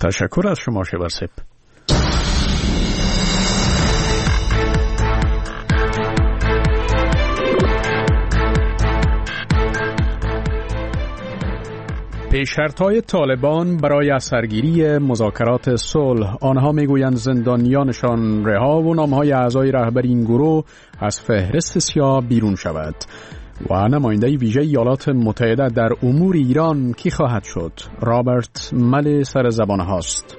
تشکر از شما شورسپ. پیش‌شرط‌های طالبان برای اثرگیری مذاکرات صلح، آنها میگویند زندانیانشان رها و نام‌های اعضای رهبری این گروه از فهرست سیاه بیرون شود. و نماینده ویژه ایالات متحده در امور ایران کی خواهد شد؟ رابرت ملی سر زبان هاست.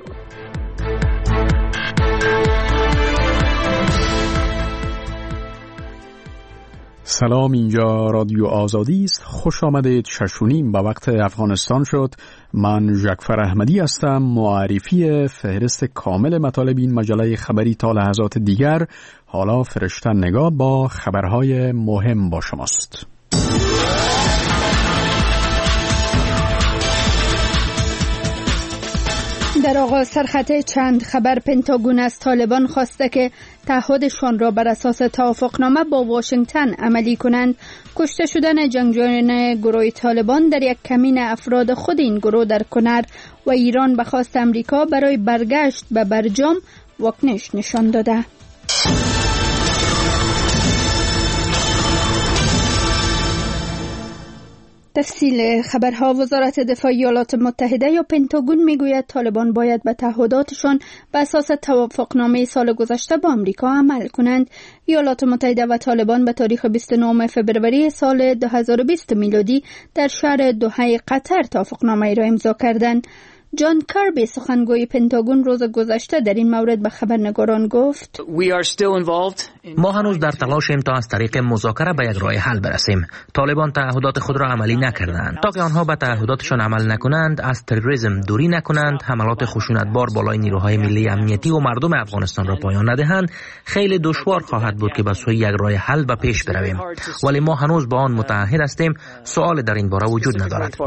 سلام، اینجا رادیو آزادی است. خوش آمدید. 6:30 به وقت افغانستان شد. من جعفر احمدی هستم. معرفی فهرست کامل مطالب این مجله خبری تا لحظات دیگر. حالا فرشتن نگاه با خبرهای مهم با شماست. در آغاز سرخط چند خبر، پنتاگون از طالبان خواسته که تعهدشان را بر اساس توافقنامه با واشنگتن عملی کنند. کشته شدن جنگجویان گروه طالبان در یک کمین افراد خود این گروه در کنر و ایران به خواست امریکا برای برگشت به برجام واکنش نشان داده. تفصیل خبرها. وزارت دفاع ایالات متحده یا پنتاگون میگوید طالبان باید به تعهداتشان به اساس توافقنامه سال گذشته با آمریکا عمل کنند. ایالات متحده و طالبان به تاریخ 29 فبروری سال 2020 میلادی در شهر دوحه قطر توافقنامه را امضا کردند. جان کاربی سخنگوی پنتاگون روز گذشته در این مورد به خبرنگاران گفت: ما هنوز در تلاشیم تا از طریق مذاکره به یک راه حل برسیم. طالبان تعهدات خود را عملی نکردند. تا که آنها به تعهداتشان عمل نکنند، از تروریسم دوری نکنند، حملات خشونتبار بالای نیروهای ملی امنیتی و مردم افغانستان را پایان ندهند، خیلی دشوار خواهد بود که به سوی یک راه حل به پیش برویم. ولی ما هنوز با آن متعهد هستیم. سوال در این باره وجود ندارد.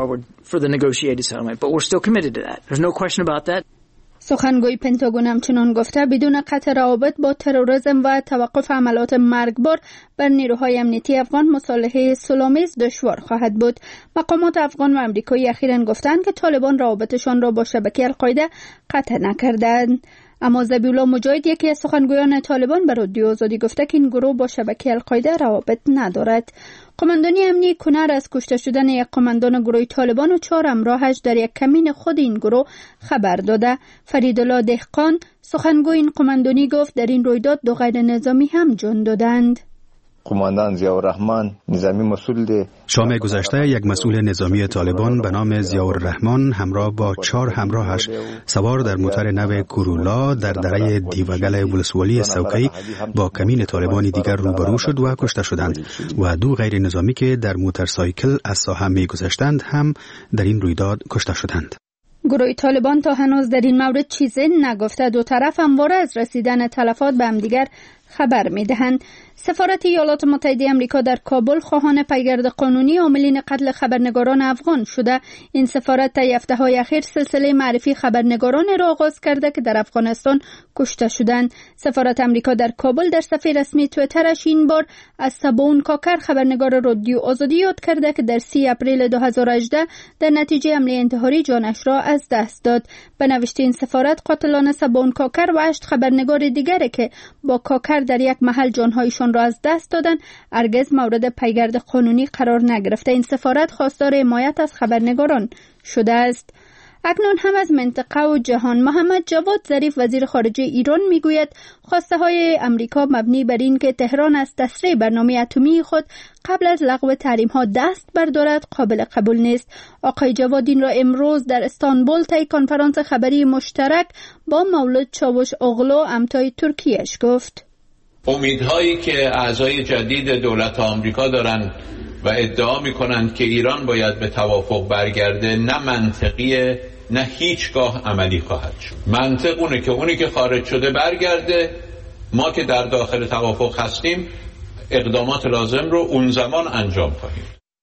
سخنگوی پنتاگون همچنان گفته بدون قطع روابط با تروریسم و توقف حملات مرگبار بر نیروهای امنیتی افغان مصالحه صلح‌آمیز دشوار خواهد بود. مقامات افغان و امریکایی اخیراً گفتند که طالبان روابطشان را با شبکه القاعده قطع نکردند. اما ذبیح‌الله مجاهد، یکی از سخنگویان طالبان، به رادیو آزادی گفته که این گروه با شبکه القاعده روابط ندارد. قماندانی امنیتی کنر از کشته شدن یک قماندان گروه طالبان و 4 همراهش در یک کمین خود این گروه خبر داده. فریدالله دهقان، سخنگوی این قماندانی، گفت در این رویداد 2 غیر نظامی هم جان دادند. قماندان ضیاءالرحمن نظامی مسئول شام گذشته یک مسئول نظامی طالبان به نام ضیاءالرحمن همراه با 4 همراهش سوار در موتر نو کورولا در دره دیوگل ولسوالی سوکی با کمین طالبانی دیگر روبرو شد و کشته شدند و 2 غیر نظامی که در موتورسایکل از ساحه می‌گذشتند هم در این رویداد کشته شدند. گروه طالبان تا هنوز در این مورد چیزی نگفته. 2 طرف همواره از رسیدن تلفات به همدیگر خبر می‌دهند. سفارت ایالات متحده آمریکا در کابل خواهان پیگرد قانونی عاملین قتل خبرنگاران افغان شده. این سفارت طی هفته‌های اخیر سلسله معرفی خبرنگاران را آغاز کرده که در افغانستان کشته شدند. سفارت آمریکا در کابل در صفحه رسمی توییترش این بار از سبون کاکر، خبرنگار رادیو آزادی، یاد کرده که در 30 اپریل 2018 در نتیجه حمله انتحاری جانش را از دست داد. به نوشته این سفارت، قاتلان سبون کاکر و 8 خبرنگار دیگری که با کاکر در یک محل جانهایشان را از دست دادن هرگز مورد پیگرد قانونی قرار نگرفته. این سفارت خواستار حمایت از خبرنگاران شده است. اکنون هم از منطقه و جهان. محمد جواد ظریف، وزیر خارجه ایران، میگوید خواسته های امریکا مبنی بر این که تهران از تسریع برنامه اتمی خود قبل از لغو تحریم ها دست بردارد قابل قبول نیست. آقای جواد این را امروز در استانبول طی کنفرانس خبری مشترک با مولود چاوش اغلو همتای ترکیهش گفت. امیدهایی که اعضای جدید دولت آمریکا دارند و ادعا میکنند که ایران باید به توافق برگرده، نه منطقیه نه هیچگاه عملی خواهد شد. منطق اونه که اونی که خارج شده برگرده، ما که در داخل توافق هستیم اقدامات لازم رو اون زمان انجام خواهیم.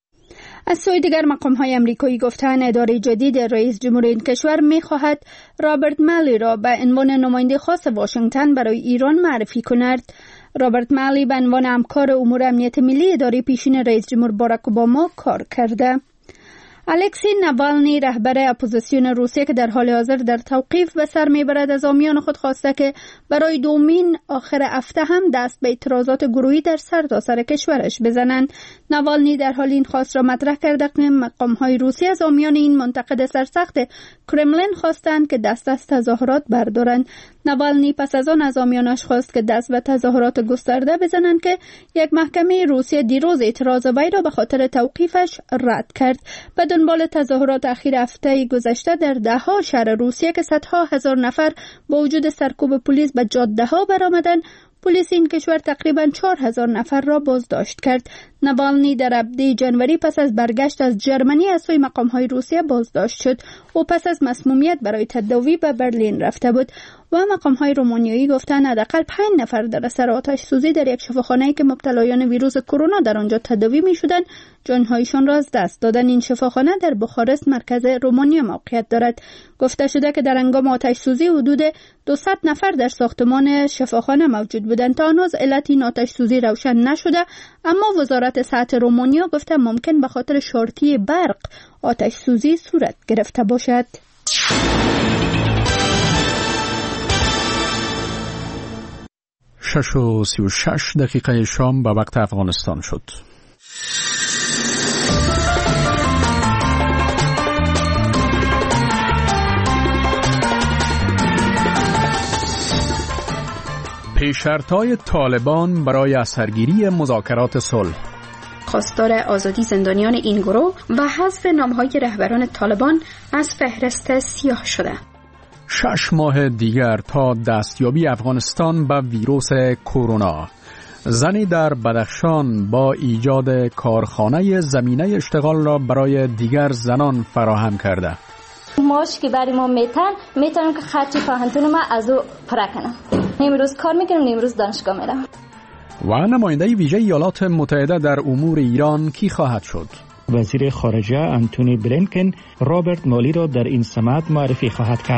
از سوی دیگر مقام‌های آمریکایی گفتند اداره جدید رئیس جمهور این کشور می‌خواهد رابرت مالی را به عنوان نماینده خاص واشنگتن برای ایران معرفی کند. رابرت مالی به عنوان همکار امور امنیت ملی اداره پیشین رئیس جمهور باراک اوباما کار کرده. الکسی ناوالنی رهبر اپوزیسیون روسیه که در حال حاضر در توقیف به سر میبرد از حامیان خود خواسته که برای دومین آخر هفته هم دست به اعتراضات گروهی در سرتاسر کشورش بزنند. ناوالنی در حال این خواست را مطرح کرده که مقام‌های روسیه از حامیان این منتقد سرسخت کرملین خواستند که دست از تظاهرات بردارند. ناوالنی پس از آن از حامیانش خواست که دست به تظاهرات گسترده بزنند که یک محکمه روسیه دیروز اعتراض وی را به خاطر توقیفش رد کرد. به دنبال تظاهرات اخیر هفته گذشته در ده‌ها شهر روسیه که صدها هزار نفر با وجود سرکوب پلیس به جاده‌ها برآمدند، پلیس این کشور تقریباً 4000 نفر را بازداشت کرد. ناوالنی در 17 جنوری پس از برگشت از جرمنی از سوی مقام‌های روسیه بازداشت شد. او پس از مسمومیت برای تداوی به برلین رفته بود و مقام‌های رومانیایی گفتند حداقل 5 نفر در اثر آتش سوزی در یک شفاخانه‌ای که مبتلایان ویروس کرونا در آنجا تداوی می‌شدند جان‌هایشان را از دست دادند. این شفاخانه در بخارست مرکز رومانیا موقعیت دارد. گفته شده که در هنگام آتش سوزی حدود 200 نفر در ساختمان شفاخانه موجود بودند. تا هنوز علت این آتش سوزی روشن نشده، اما وزارت صحت رومانیا گفته ممکن به خاطر شارتی برق آتش سوزی صورت گرفته باشد. 6:36 شام به وقت افغانستان شد. پیش‌شرط‌های طالبان برای اثرگیری مذاکرات صلح. خواستار آزادی زندانیان این گروه و حذف نام‌های رهبران طالبان از فهرست سیاه شده. 6 ماه دیگر تا دستیابی افغانستان به ویروس کرونا. زنی در بدخشان با ایجاد کارخانه زمینه اشتغال را برای دیگر زنان فراهم کرده. ماش که برای ما میتونم که خرچی پاهنتون ما از او پره کنم. امروز کار میکنم، امروز دانشگاه میرم. و نماینده ویژه ایالات متحده در امور ایران کی خواهد شد؟ وزیر خارجه انتونی بلینکن رابرت مالی را در این سمت معرفی خواهد کرد.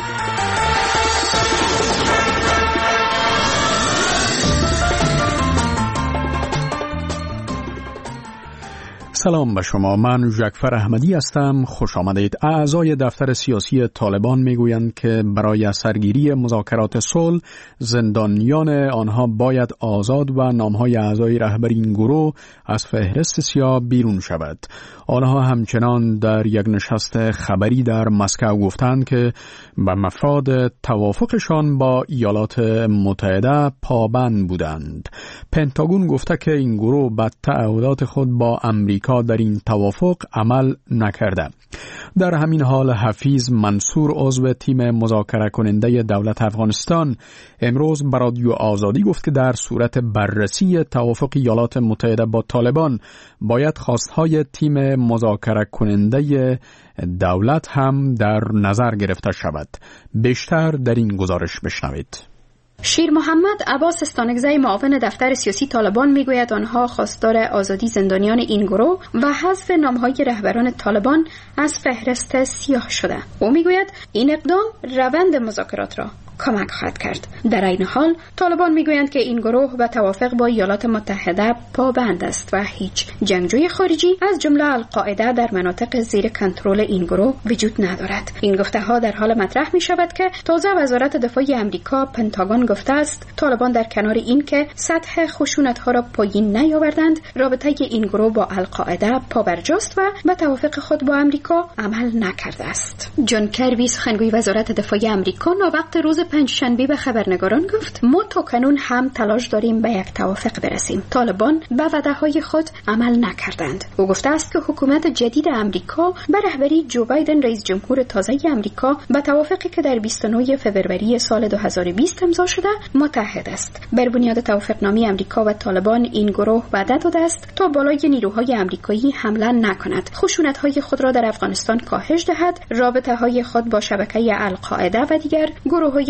سلام به شما، من جعفر احمدی هستم. خوش آمدید. اعضای دفتر سیاسی طالبان میگویند که برای سرگیری مذاکرات صلح زندانیان آنها باید آزاد و نامهای اعضای رهبر این گروه از فهرست سیاه بیرون شود. آنها همچنان در یک نشست خبری در مسکو گفتند که به مفاد توافقشان با ایالات متحده پابند بودند. پنتاگون گفته که این گروه به تعهدات خود با امریکا در این توافق عمل نکرده. در همین حال حفیظ منصور عضو تیم مذاکره کننده دولت افغانستان امروز به رادیو آزادی گفت که در صورت بررسی توافق ایالات متحده با طالبان باید خواستهای تیم مذاکره کننده دولت هم در نظر گرفته شود. بیشتر در این گزارش بشنوید. شیر محمد عباس استانگزی معاون دفتر سیاسی طالبان میگوید آنها خواستار آزادی زندانیان این گروه و حذف نامهای رهبران طالبان از فهرست سیاه شده. او میگوید این اقدام روند مذاکرات را کمک خواهد کرد. در این حال طالبان میگویند که این گروه به توافق با ایالات متحده پابند است و هیچ جنگجوی خارجی از جمله القاعده در مناطق زیر کنترل این گروه وجود ندارد. این گفته‌ها در حال مطرح می شود که تازه وزارت دفاع آمریکا پنتاگون گفته است طالبان در کنار این که سطح خشونت‌ها را پایین نیاوردند، رابطه این گروه با القاعده پابرجاست و به توافق خود با آمریکا عمل نکرده است. جان کربی سخنگوی وزارت دفاع آمریکا وقت روز پنجشنبه به خبرنگاران گفت ما تا کنون هم تلاش داریم به یک توافق برسیم. طالبان به وعده‌های خود عمل نکردند. او گفته است که حکومت جدید آمریکا به رهبری جو بایدن رئیس جمهور تازه آمریکا به توافقی که در 29 فوریه سال 2020 امضا شده متحد است. بر بنیاد توافقنامه آمریکا و طالبان این گروه وعده داده است تا بالای نیروهای آمریکایی حمله نکند، خشونت‌های خود را در افغانستان کاهش دهد، رابطه‌های خود با شبکه القاعده و دیگر گروه‌های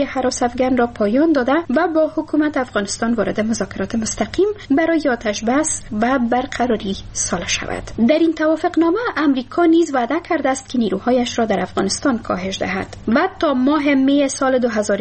هراس افغان را پایان داده و با حکومت افغانستان وارد مذاکرات مستقیم برای آتش بس و برقراری سال شود. در این توافقنامه امریکا نیز وعده کرده است که نیروهایش را در افغانستان کاهش دهد و تا ماه می سال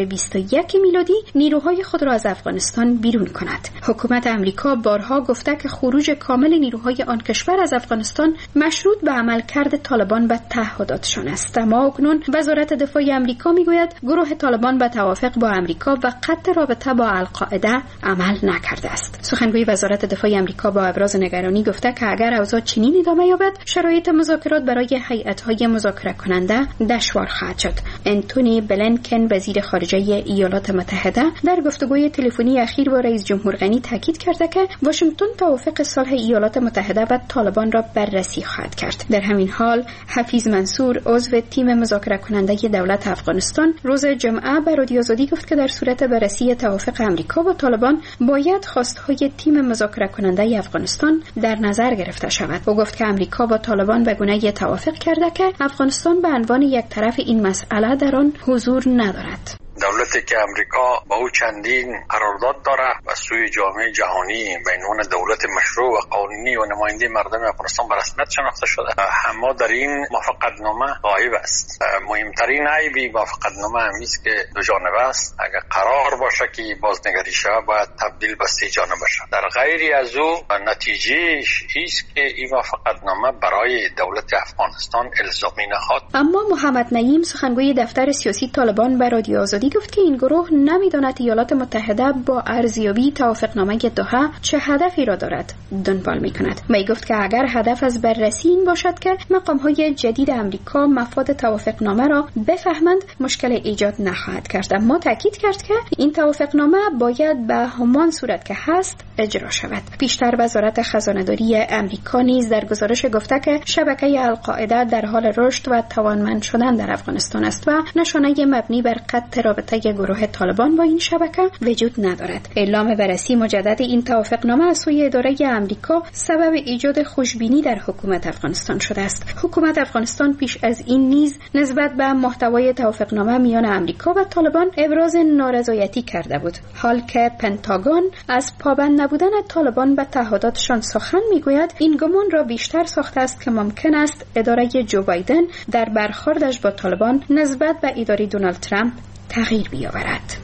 2021 میلادی نیروهای خود را از افغانستان بیرون کند. حکومت امریکا بارها گفته که خروج کامل نیروهای آن کشور از افغانستان مشروط به عملکرد طالبان به تعهداتشان است. اما اکنون وزارت دفاع امریکا میگوید گروه طالبان به توافق با امریکا و قطع رابطه با القاعده عمل نکرده است. سخنگوی وزارت دفاع امریکا با ابراز نگرانی گفته که اگر اوضاع چنین ادامه یابد شرایط مذاکرات برای هیئت‌های مذاکره کننده دشوار خواهد شد. انتونی بلینکن وزیر خارجه ایالات متحده در گفتگوی تلفنی اخیر با رئیس جمهور غنی تاکید کرده که واشنگتن توافق صلح ایالات متحده با طالبان را بررسی خواهد کرد. در همین حال حفیظ منصور عضو تیم مذاکره کننده دولت افغانستان روز جمعه به رادیو آزادی گفت که در صورت بررسی توافق امریکا با طالبان باید خواستهای تیم مذاکره کننده افغانستان در نظر گرفته شود. او گفت که امریکا با طالبان به گونه‌ای توافق کرده که افغانستان به عنوان یک طرف این مسئله در آن حضور ندارد. دولتی که امریکا با او چندین قرارداد داره و سوی جامعه جهانی به عنوان دولت مشروع و قانونی و نماینده مردم افغانستان به رسمیت شناخته شده، اما در این موافقتنامه غایب است. مهمترین عیبی موافقتنامه همیست که دو جانبه است. اگر قرار باشه که بازنگری شود باید تبدیل به سه جانبه شود. در غیر از او نتیجهش است که این موافقتنامه برای دولت افغانستان الزامی نخواهد. اما محمد نعیم سخنگوی دفتر سیاسی طالبان به رادیو آزادی گفت که این گروه نمی‌داند ایالات متحده با ارزیابی توافقنامه دوحه چه هدفی را دارد دنبال می‌کند. وی گفت که اگر هدف از بررسی این باشد که مقام‌های جدید امریکا مفاد توافقنامه را بفهمند مشکل ایجاد نخواهد کرد. اما تاکید کرد که این توافقنامه باید به همان صورت که هست اجرا شود. پیشتر وزارت خزانه‌داری امریکا نیز در گزارش گفته که شبکه القاعده در حال رشد و توانمند شدن در افغانستان است و نشانه مبنی بر قطع رابطه گروه طالبان با این شبکه وجود ندارد. اعلام بررسی مجدد این توافقنامه از سوی اداره امریکا سبب ایجاد خوشبینی در حکومت افغانستان شده است. حکومت افغانستان پیش از این نیز نسبت به محتوای توافقنامه میان امریکا و طالبان ابراز نارضایتی کرده بود. حال که پنتاگون از پابند نبودن طالبان به تعهداتشان سخن میگوید، این گمان را بیشتر ساخته است که ممکن است اداره جو بایدن در برخوردش با طالبان نسبت به اداره دونالد ترامپ تغییر بیاورد.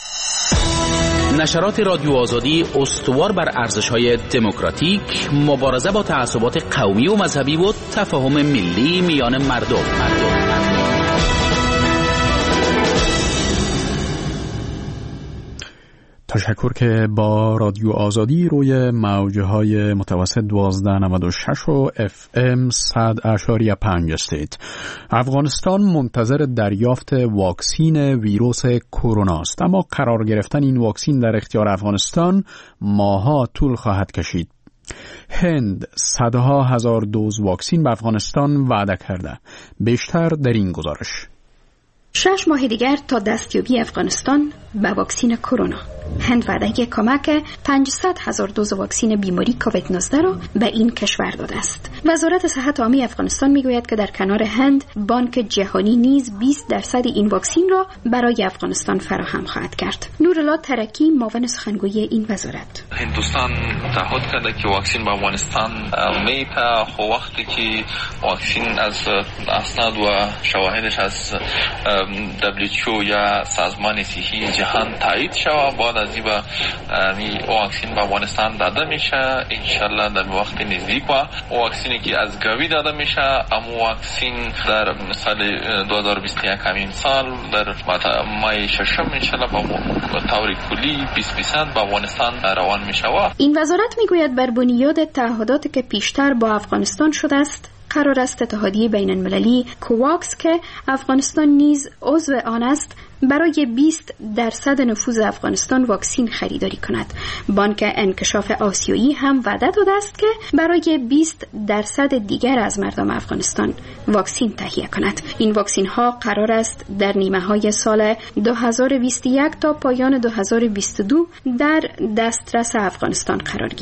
نشرات رادیو آزادی استوار بر ارزش‌های دموکراتیک، مبارزه با تعصبات قومی و مذهبی و تفاهم ملی میان مردم. تشکر که با رادیو آزادی روی موجهای متوسط 1296 و FM 100.5 استید. افغانستان منتظر دریافت واکسین ویروس کرونا است، اما قرار گرفتن این واکسین در اختیار افغانستان ماها طول خواهد کشید. هند صدها هزار دوز واکسین به افغانستان وعده کرده. بیشتر در این گزارش. 6 ماه دیگر تا دستیابی افغانستان به واکسین کرونا. هند وعده کمک 500,000 دوز واکسین بیماری کووید 19 را به این کشور داده است. وزارت صحت عامه افغانستان میگوید که در کنار هند بانک جهانی نیز 20% این واکسین را برای افغانستان فراهم خواهد کرد. نورالله ترکی معاون سخنگوی این وزارت: هندوستان تعهد کرده که واکسین به افغانستان میده. خو وقتی که واکسین از اسناد و شواهدش از WHO یا سازمان صحی جهان تایید شود، بعد از این واکسین به افغانستان داده میشه. انشالله در وقت نزدیک و واکسینی که از گاوی داده میشه، اما واکسین در سال 2021 همین سال در ماه ششم انشالله به طور کلی 20% به افغانستان روان میشه. این وزارت میگوید بر بنیاد تعهداتی که پیشتر با افغانستان شده است، قرار است اتحادیه بین المللی کوواکس که افغانستان نیز عضو آن است برای 20% نفوذ افغانستان واکسین خریداری کند. بانک انکشاف آسیایی هم وعده داده است که برای 20% دیگر از مردم افغانستان واکسین تهیه کند. این واکسین ها قرار است در نیمه های سال 2021 تا پایان 2022 در دسترس افغانستان قرار گیرد.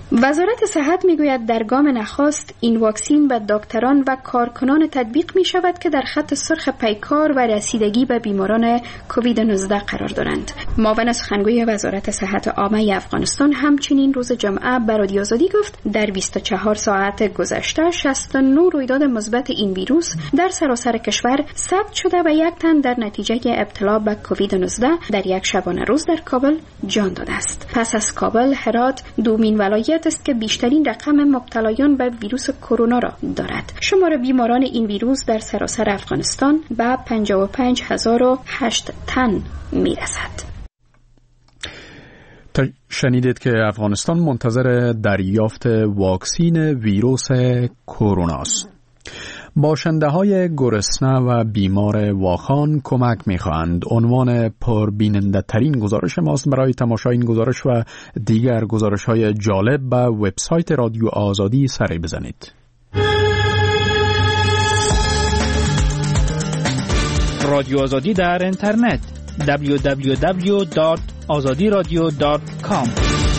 وزارت صحت میگوید در گام نخست این واکسین به دکتران و کارکنان تطبیق می شود که در خط سرخ پیکار و رسیدگی به بیماران کووید 19 قرار دارند. معاون سخنگوی وزارت صحت عامه افغانستان همچنین روز جمعه به رادیو آزادی گفت در 24 ساعت گذشته 69 رویداد مثبت این ویروس در سراسر کشور ثبت شده و یک تن در نتیجه ابتلا به کووید 19 در یک شبانه روز در کابل جان داده است. پس از کابل، هرات دومین ولایت است که بیشترین رقم مبتلایان به ویروس کرونا را دارد. شمار بیماران این ویروس در سراسر افغانستان به 55,008 تن میرسد. شنیدید که افغانستان منتظر دریافت واکسین ویروس کرونا است. باشنده های گرسنه و بیمار واخان کمک می‌خواهند. عنوان پربیننده ترین گزارش ماست. برای تماشای این گزارش و دیگر گزارش های جالب به وبسایت رادیو آزادی سری بزنید. رادیو آزادی در اینترنت www.azadiradio.com.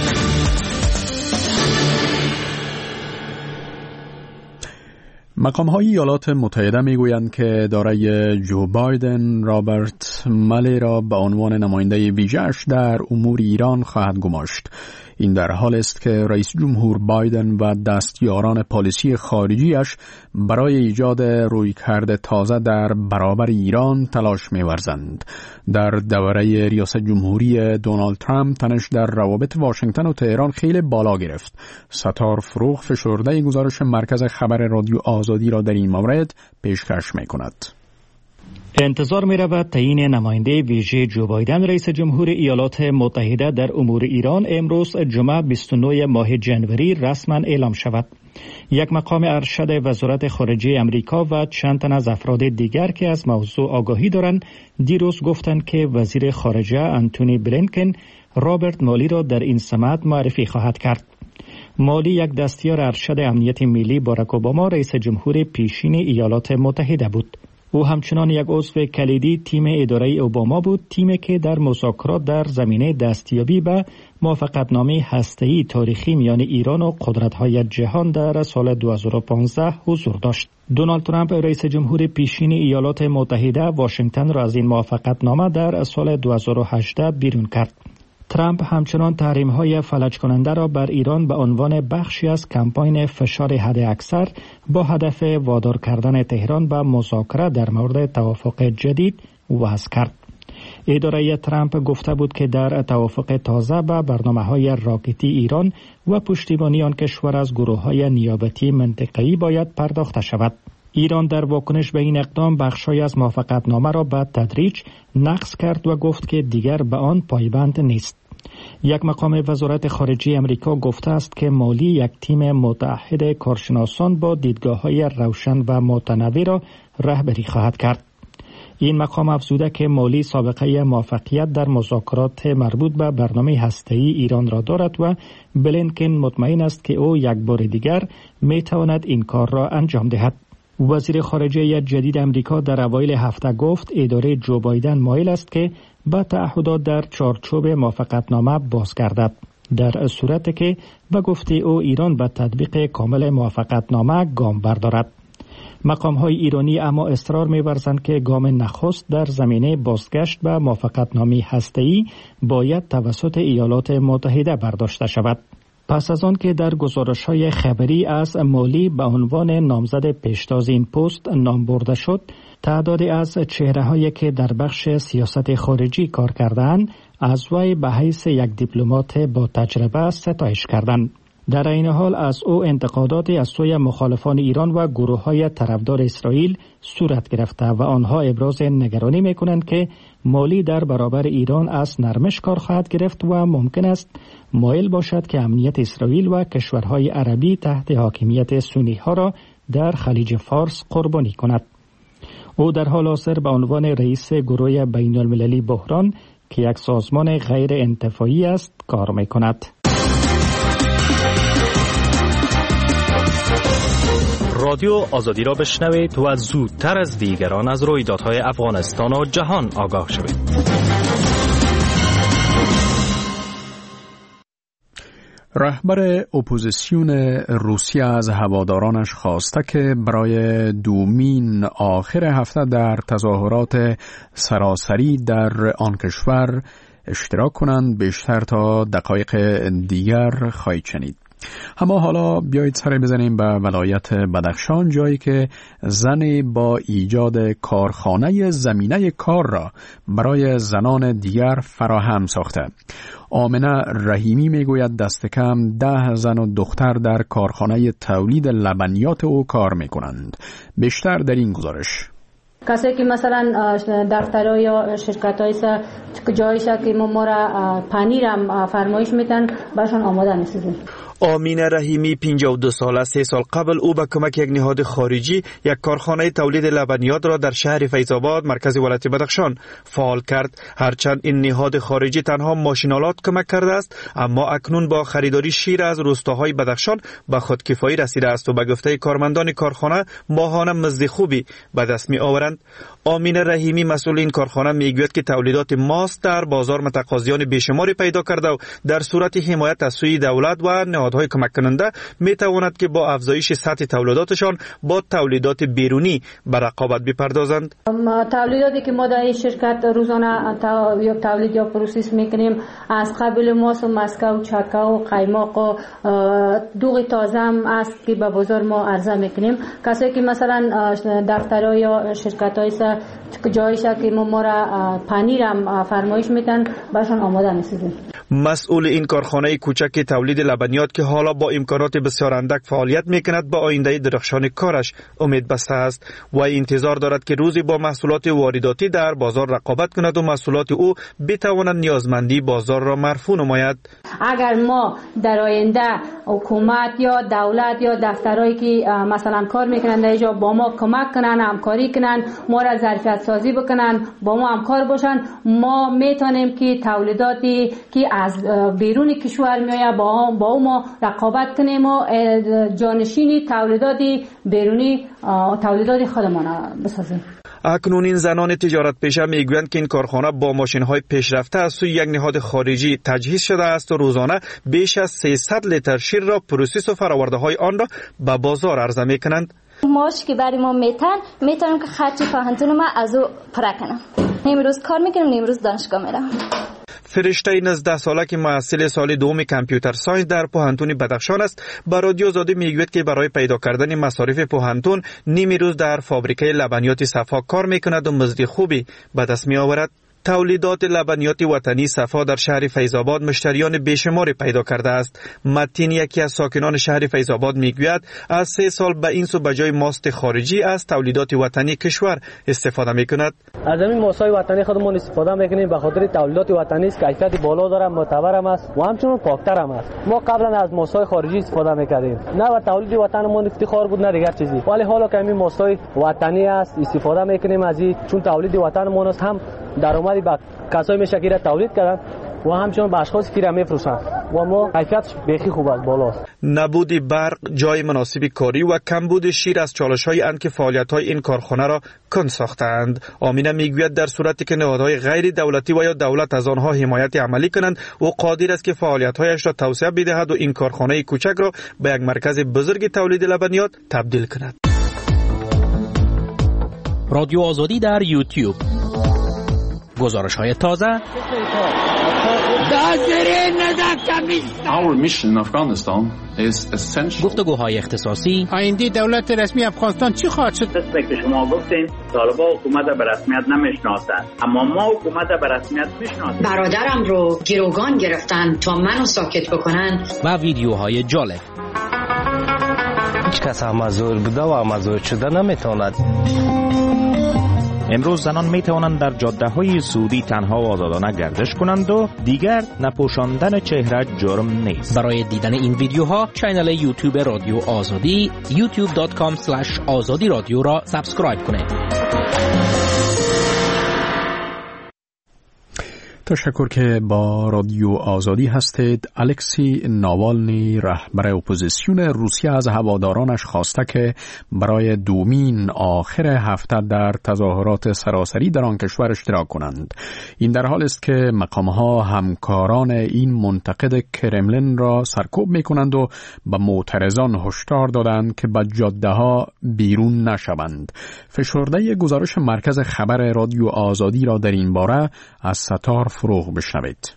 مقام‌های ایالات متحده می‌گویند که دارای جو بایدن رابرت مالی را به عنوان نماینده ویژه‌اش در امور ایران خواهد گماشت. این در حال است که رئیس جمهور بایدن و دستیاران پالیسی خارجیش برای ایجاد رویکرد تازه در برابر ایران تلاش می‌ورزند. در دوره ریاست جمهوری دونالد ترامپ تنش در روابط واشنگتن و تهران خیلی بالا گرفت. ستار فروغ فشرده گزارش مرکز خبر رادیو آزادی را در این مورد پیشکش می‌کند. انتظار می رود تعیین نماینده ویژه جو بایدن رئیس جمهور ایالات متحده در امور ایران امروز جمعه 29 ماه جنوری رسما اعلام شود. یک مقام ارشد وزارت خارجه امریکا و چند تن از افراد دیگر که از موضوع آگاهی دارند دیروز گفتند که وزیر خارجه آنتونی بلینکن رابرت مالی را در این سمت معرفی خواهد کرد. مالی یک دستیار ارشد امنیت ملی باراک اوباما رئیس جمهور پیشین ایالات متحده بود. او همچنان یک عضو کلیدی تیم اداره اوباما بود، تیمی که در مذاکرات در زمینه دستیابی به موافقتنامه هسته‌ای تاریخی میان ایران و قدرت‌های جهان در سال 2015 حضور داشت. دونالد ترامپ رئیس جمهور پیشین ایالات متحده واشنگتن را از این موافقتنامه در سال 2018 بیرون کرد. ترامپ همچنان تحریم‌های فلج کننده را بر ایران به عنوان بخشی از کمپاین فشار حداکثر با هدف وادار کردن تهران به مذاکره در مورد توافق جدید وضع کرد. اداره ترامپ گفته بود که در توافق تازه به برنامه‌های راکتی ایران و پشتیبانی آن کشور از گروه‌های نیابتی منطقه‌ای باید پرداخته شود. ایران در واکنش به این اقدام بخشی از موافقتنامه را به تدریج نقض کرد و گفت که دیگر به آن پایبند نیست. یک مقام وزارت خارجه امریکا گفته است که مالی یک تیم متعهد کارشناسان با دیدگاه‌های روشن و متنوع را رهبری خواهد کرد. این مقام افزوده که مالی سابقه موفقیت در مذاکرات مربوط به برنامه هسته‌ای ایران را دارد و بلینکن مطمئن است که او یک بار دیگر می‌تواند این کار را انجام دهد. وزیر خارجه جدید امریکا در اوایل هفته گفت اداره جو بایدن مایل است که به تعهدات در چارچوب موافقتنامه بازگردد. در صورتی که به گفته او ایران به تطبیق کامل موافقتنامه گام بردارد. مقام‌های ایرانی اما اصرار می‌ورزند که گام نخست در زمینه بازگشت به موافقتنامه هسته‌ای باید توسط ایالات متحده برداشته شود. پس از آن که در گزارش‌های خبری از مالی به عنوان نامزد پیشتاز این پست نام برده شد، تعدادی از چهره‌هایی که در بخش سیاست خارجی کار کردند، از وی به حیث یک دیپلمات با تجربه ستایش کردند. در این حال از او انتقاداتی از سوی مخالفان ایران و گروه‌های طرفدار اسرائیل صورت گرفته و آنها ابراز نگرانی می‌کنند که مالی در برابر ایران از نرمش کار خواهد گرفت و ممکن است مایل باشد که امنیت اسرائیل و کشورهای عربی تحت حاکمیت سنی‌ها را در خلیج فارس قربانی کند. او در حال حاضر به عنوان رئیس گروه بین‌المللی بحران که یک سازمان غیر انتفاعی است کار می‌کند. رادیو آزادی را بشنوید و زودتر از دیگران از رویدادهای افغانستان و جهان آگاه شوید. رهبر اپوزیسیون روسیه از هوادارانش خواسته که برای دومین آخر هفته در تظاهرات سراسری در آن کشور اشتراک کنند. بیشتر تا دقایق دیگر خواهید شنید. اما حالا بیایید سر بزنیم به ولایت بدخشان، جایی که زن با ایجاد کارخانه زمینه کار را برای زنان دیگر فراهم ساخته. آمنه رحیمی میگوید دست کم 10 زن و دختر در کارخانه تولید لبنیات او کار میکنند. بیشتر در این گزارش. کسایی که مثلا دفترها یا شرکت‌های جاییشه که ما را پنیرم فرمایش میتن برشان آماده نیستیم. آمینه رحیمی 52 ساله است. 3 سال قبل او به کمک یک نهاد خارجی یک کارخانه تولید لبنیات را در شهر فیض‌آباد مرکز ولایت بدخشان فعال کرد. هرچند این نهاد خارجی تنها ماشین‌آلات کمک کرده است، اما اکنون با خریداری شیر از روستاهای بدخشان به خودکفایی رسیده است و به گفته کارمندان کارخانه ماهانه مزد خوبی به دست می‌آورند. آمینه رحیمی مسئول این کارخانه میگوید که تولیدات ماست در بازار متقاضیان بیشماری پیدا کرده و در صورت حمایت از سوی دولت و نهادهای کمک کننده میتواند که با افزایش سطح تولیداتشان با تولیدات بیرونی به رقابت بپردازند. تولیداتی که ما در این شرکت روزانه یا تولید یا پروسس میکنیم از قبل ماست و مسکه و چکه و قیماق و دوغ تازه هم است که به بازار ما عرضه میکنیم. کسایی که مثلا دفترها یا شرکت‌های جاییشه که ما را پنیرم فرمایش میتن برشان آماده نیستیم. مسئول این کارخانه کوچک تولید لبنیات که حالا با امکانات بسیار اندک فعالیت میکند با آینده درخشان کارش امید بسته است و انتظار دارد که روزی با محصولات وارداتی در بازار رقابت کند و محصولات او بتواند نیازمندی بازار را مرفوع نماید. اگر ما در آینده حکومت یا دولت یا دفترهایی که مثلا کار میکنند اینجا با ما کمک کنن، همکاری کنن، ما را ظرفیت سازی بکنن، با ما همکار باشن، ما میتونیم که تولیداتی که از بیرون کشور میآید با ما رقابت کنیم و جانشینی تولیداتی بیرونی تولیدات خودمان بسازیم. اکنون این زنان تجارت پیشه میگویند که این کارخانه با ماشین‌های پیشرفته از سوی یک نهاد خارجی تجهیز شده است و روزانه بیش از 300 لیتر شیر را پروسس و فرآورده‌های آن را به بازار عرضه میکنند. ماش که برای ما میتونم که خرچی پاهنتون ما از او پره کنم. امروز کار میکنم، امروز دانشگاه میرم. فرشته 19 ساله که محصل سال دوم کامپیوتر ساینس در پوهنتون بدخشان است به رادیو آزادی میگوید که برای پیدا کردن مصارف پوهنتون نیمی روز در فابریکه لبنیات صفا کار میکند و مزد خوبی به دست میآورد. تولیدات لبنیات وطنی صفا در شهر فیض‌آباد مشتریان بیشماری پیدا کرده است. متین یکی از ساکنان شهر فیض‌آباد میگوید از 3 سال به این سو به جای ماست خارجی از تولیدات وطنی کشور استفاده میکند. از این ماست‌های وطنی خودمون استفاده میکنیم به خاطر تولیدات وطنی است، کیفیت بالا داره، معتبر است و همچنین پاکتر است. ما قبلا از ماست‌های خارجی استفاده میکردیم، نه به تولید وطنمون افتخار بود نه دیگر چیزی، ولی حالا که این ماست‌های وطنی است استفاده میکنیم از این، چون تولید وطنمون است، هم درآمدی با کسایی میشه که تولید کردن و همچنین به اشخاصی که را میفروشند و ما کیفیتش بیخی خوب است، بالاست. نبود برق، جای مناسب کاری و کمبود شیر از چالش‌های اند که فعالیت‌های این کارخانه را کند ساختند. آمینه میگوید در صورتی که نهادهای غیر دولتی و یا دولت از آنها حمایت عملی کنند و قادر است که فعالیت‌هایش را توسعه بدهد و این کارخانه کوچک را به یک مرکز بزرگ تولید لبنیات تبدیل کند. رادیو آزادی در یوتیوب. گزارش‌های تازه. گفتگوهای اختصاصی. آینده دولت رسمی افغانستان چی خواهد شد؟ که شما گفتین طالبان حکومت به رسمیت نمیشناسند، اما ما حکومت به رسمیت میشناسیم. برادرم رو گروگان گرفتن تا منو ساکت بکنن. و ویدیوهای جالب. هیچ کس مزور بوده و مزور شده نمیتواند. امروز زنان می توانند در جاده‌های سعودی تنها و آزادانه گردش کنند و دیگر نپوشاندن چهره جرم نیست. برای دیدن این ویدیوها کانال یوتیوب رادیو آزادی youtube.com/azadi رادیو را سابسکرایب کنید. تشکر که با رادیو آزادی هستید. الکسی ناوالنی رهبر اپوزیسیون روسیه از هوادارانش خواسته که برای دومین آخر هفته در تظاهرات سراسری در آن کشور اشتراک کنند. این در حال است که مقامها همکاران این منتقد کرملین را سرکوب می کنند و به معترضان هشدار دادند که به جاده ها بیرون نشوند. فشرده گزارش مرکز خبر رادیو آزادی را در این باره از ستار فروغ بشنوید.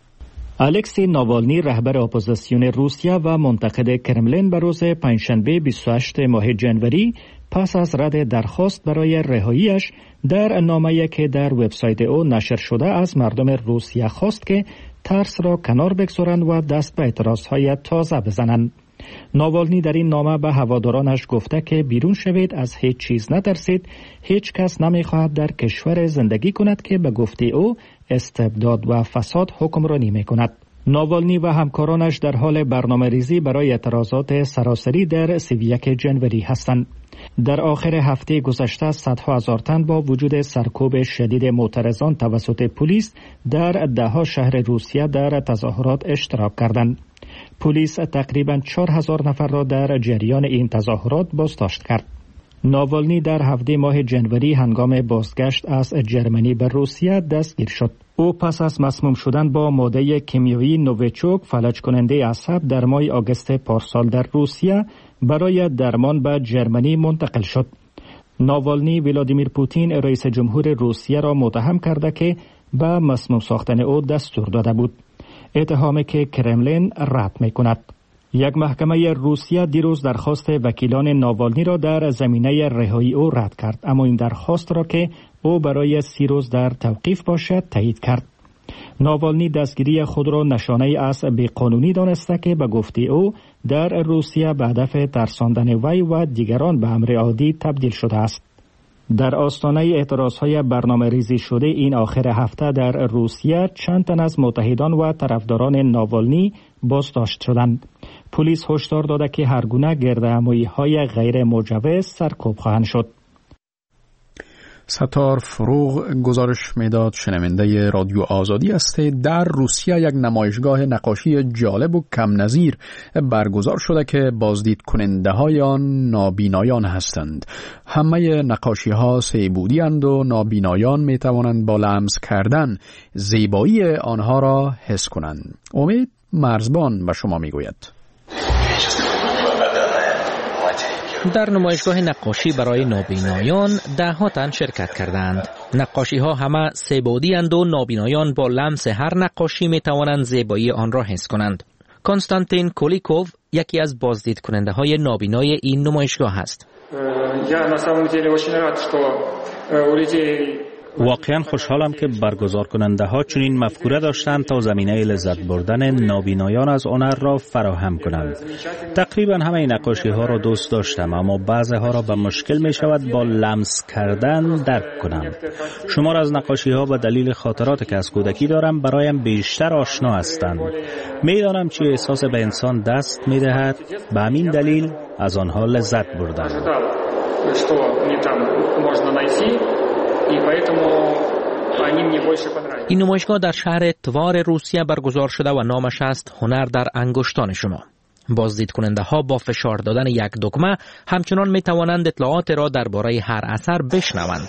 الکسی ناوالنی رهبر اپوزیسیون روسیه و منتقد کرملین به روز پنجشنبه 28 ماه جنوری پس از رد درخواست برای رهاییش در نامه‌ای که در وبسایت او نشر شده از مردم روسیه خواست که ترس را کنار بگذارند و دست به اعتراضهای تازه بزنند. ناوالنی در این نامه به هوادارانش گفته که بیرون شوید، از هیچ چیز نترسید، هیچ کس نمی‌خواهد در کشور زندگی کند که به گفته او استبداد و فساد حکمرانی می‌کند. ناوالنی و همکارانش در حال برنامه‌ریزی برای اعتراضات سراسری در 31 جنوری هستند. در آخر هفته گذشته صدها هزار تن با وجود سرکوب شدید معترضان توسط پلیس در ده‌ها شهر روسیه در تظاهرات اشتراک کردند. پلیس تقریباً 4000 نفر را در جریان این تظاهرات بازداشت کرد. ناوالنی در 17 ماه جنوری هنگام بازگشت از جرمنی به روسیه دستگیر شد. او پس از مسموم شدن با ماده کیمیایی نوویچوک فلج کننده عصب در ماه آگوست پارسال در روسیه برای درمان به جرمنی منتقل شد. ناوالنی ولادیمیر پوتین رئیس جمهور روسیه را متهم کرده که به مسموم ساختن او دستور داده بود. اتهامی که کرملین رد می‌کند. یک محکمه روسیه دیروز درخواست وکیلان ناوالنی را در زمینه رهایی او رد کرد، اما این درخواست را که او برای 30 روز در توقیف باشد تایید کرد. ناوالنی دستگیری خود را نشانه از بیقانونی دانسته که به گفته او در روسیه به هدف ترساندن وی و دیگران به امر عادی تبدیل شده است. در آستانه اعتراضهای برنامه ریزی شده این آخر هفته در روسیه چند تن از متحدان و طرفداران ناوالنی بازداشت شدند. پلیس هشدار داده که هر گونه گردهمایی‌های غیر مجوز سرکوب خواهند شد. ستار فروغ گزارش میداد. شنونده رادیو آزادی است. در روسیه یک نمایشگاه نقاشی جالب و کم نظیر برگزار شده که بازدید کننده های آن نابینایان هستند. همه نقاشی ها سه‌بعدی اند و نابینایان می توانند با لمس کردن زیبایی آنها را حس کنند. امید مرزبان به شما می گوید. در نمایشگاه نقاشی برای نابینایان 10 تن شرکت کردند. نقاشی ها همه سه‌بعدی اند و نابینایان با لمس هر نقاشی می توانند زیبایی آن را حس کنند. کنستانتین کولیکوف یکی از بازدید کننده های نابینای این نمایشگاه است. واقعا خوشحالم که برگزار کننده ها چنین مفکوره داشتند تا زمینه لذت بردن نابینایان از هنر را فراهم کنند. تقریبا همه نقاشی ها را دوست داشتم، اما بعضی ها را به مشکل می شود با لمس کردن درک کنم. شمار از نقاشی ها به دلیل خاطراتی که از کودکی دارم برایم بیشتر آشنا هستند. می دانم چه احساس به انسان دست می دهد، به همین دلیل از آنها لذت بردم. این نمایشگاه در شهر توار روسیه برگزار شده و نامش است هنر در انگشتان شما. بازدید کننده ها با فشار دادن یک دکمه همچنان می توانند اطلاعات را درباره هر اثر بشنوند.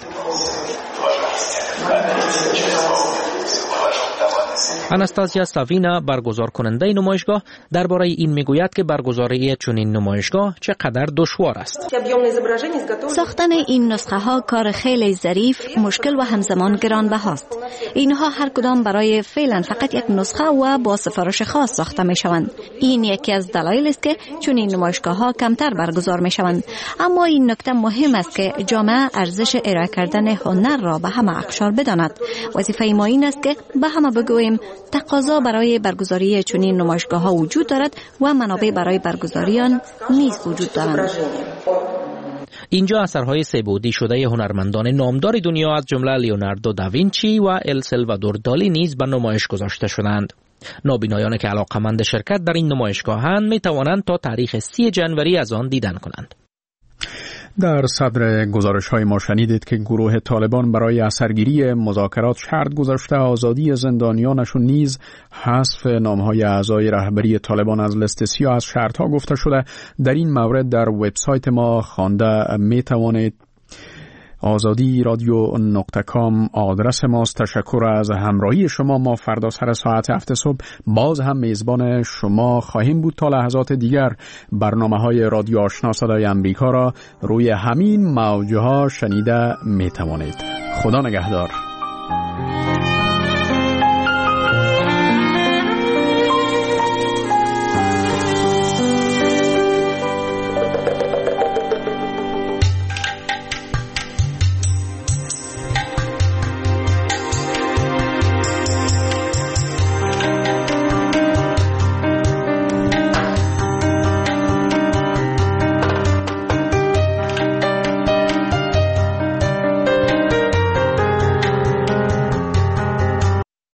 اناستازیا ساوینا برگزار کننده نمایشگاه درباره این میگوید که برگزاری چنین نمایشگاه چقدر دشوار است. ساختن این نسخه ها کار خیلی ظریف، مشکل و همزمان گرانبهاست. اینها هر کدام برای فعلا فقط یک نسخه و با سفارش خاص ساخته می شوند. این یکی از دلایل است که چنین نمایشگاه ها کمتر برگزار می شوند. اما این نکته مهم است که جامعه ارزش ارائه کردن هنر را به همه اقشار بداند. وظیفه ما این است که به همه بگوییم تقاضا برای برگزاری چنین نمایشگاه ها وجود دارد و منابع برای برگزاری آن نیز وجود دارند. اینجا اثرهای سه‌بعدی شده هنرمندان نامدار دنیا از جمله لیوناردو داوینچی و ال سالوادور دالی نیز به نمایش گذاشته شدند. نابینایان که علاقه‌مند شرکت در این نمایشگاهند می توانند تا تاریخ 30 جنوری از آن دیدن کنند. در صدر گزارش‌های ما شنیدید که گروه طالبان برای اثرگیری مذاکرات شرط گذاشته آزادی زندانیانشون نیز حذف نام‌های اعضای رهبری طالبان از لیست سیاه از شرط‌ها گفته شده. در این مورد در وبسایت ما خوانده می‌توانید. آزادی رادیو .com آدرس ماست. تشکر از همراهی شما. ما فردا سر ساعت 7 صبح باز هم میزبان شما خواهیم بود. تا لحظات دیگر برنامه‌های رادیو آشنا صدای امریکا را روی همین موج‌ها شنیده میتوانید. خدا نگهدار.